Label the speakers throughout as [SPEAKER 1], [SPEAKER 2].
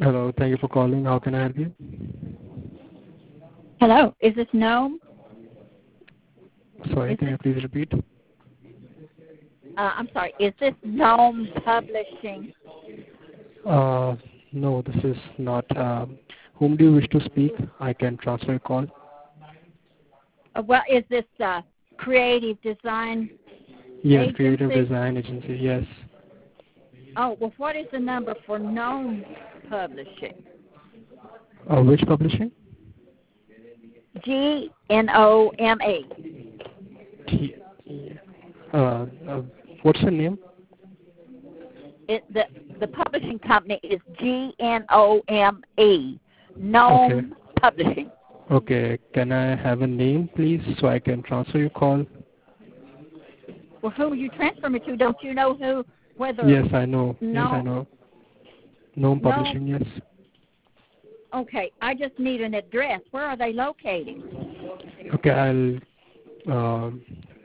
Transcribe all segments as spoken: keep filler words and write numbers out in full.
[SPEAKER 1] Hello, thank you for calling. How can I help you?
[SPEAKER 2] Hello, is this Gnome?
[SPEAKER 1] Sorry,
[SPEAKER 2] Is
[SPEAKER 1] can
[SPEAKER 2] this,
[SPEAKER 1] you please repeat?
[SPEAKER 2] uh, I'm sorry, is this Gnome Publishing?
[SPEAKER 1] Uh, no, this is not. Um, whom do you wish to speak? I can transfer your call.
[SPEAKER 2] Uh, well, is this uh, Creative Design
[SPEAKER 1] Yes, Creative
[SPEAKER 2] Agency?
[SPEAKER 1] Design Agency. Yes.
[SPEAKER 2] Oh, well, what is the number for Gnome Publishing?
[SPEAKER 1] Uh, which publishing?
[SPEAKER 2] G N O M E.
[SPEAKER 1] T- uh, uh, what's the name?
[SPEAKER 2] It, the, the publishing company is G N O M E,
[SPEAKER 1] Okay.
[SPEAKER 2] Gnome Publishing.
[SPEAKER 1] Okay. Can I have a name, please, so I can transfer your call?
[SPEAKER 2] Well, who are you transferring me to? Don't you know who, whether
[SPEAKER 1] Yes, I know. Yes, I
[SPEAKER 2] no,
[SPEAKER 1] know. Gnome
[SPEAKER 2] no,
[SPEAKER 1] Publishing. Yes.
[SPEAKER 2] okay, I just need an address. Where are they located?
[SPEAKER 1] Okay, I'll um,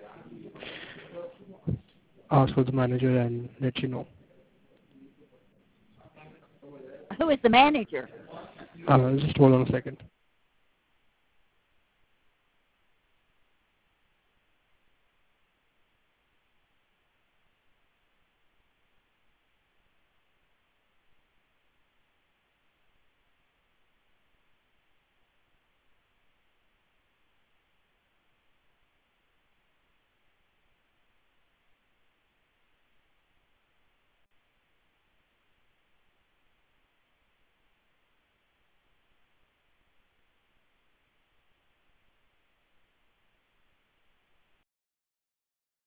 [SPEAKER 1] ask for the manager and let you know.
[SPEAKER 2] Who is the manager?
[SPEAKER 1] Uh, just hold on a second.